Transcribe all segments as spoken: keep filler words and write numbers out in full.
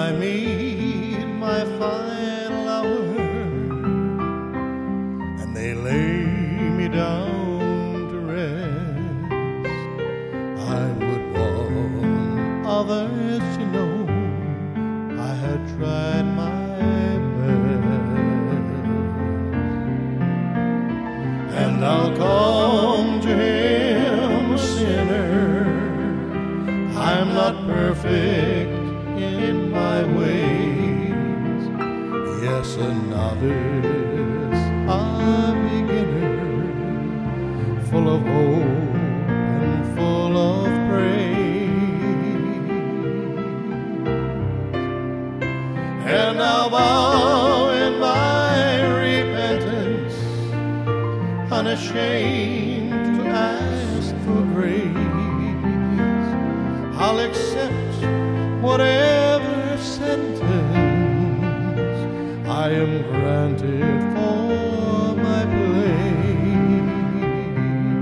I meet my final hour and they lay me down to rest, I would warn others to know I had tried my best. And I'll come to him a sinner. I'm not perfect in my ways, yes, a novice, a beginner, full of hope and full of praise. And I'll bow in my repentance, unashamed to ask for grace. I'll accept whatever sentence I am granted for my place.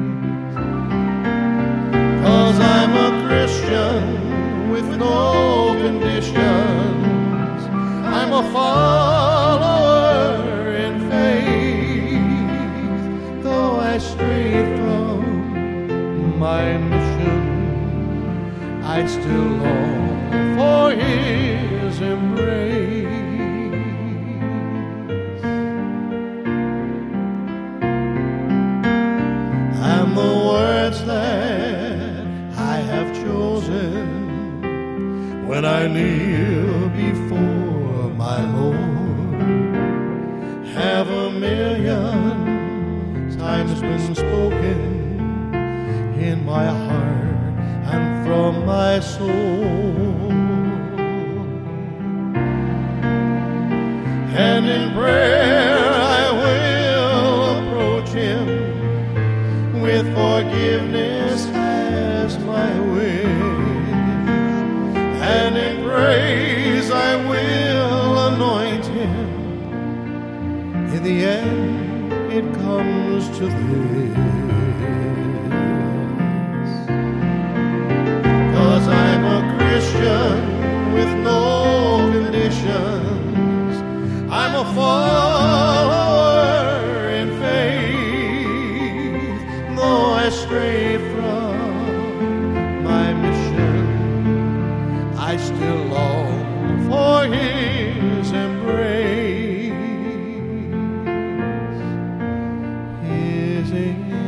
'Cause I'm a Christian with no conditions. I'm a follower in faith. Though I stray from my mission, I still long for his embrace. And the words that I have chosen when I kneel before my Lord have a million times been spoken in my heart and from my soul. And in prayer I will approach him with forgiveness as my wish. And in praise I will anoint him. In the end it comes to this: 'cause I'm a Christian with no conditions. I'm a follower in faith. Though I strayed from my mission, I still long for his embrace. His embrace.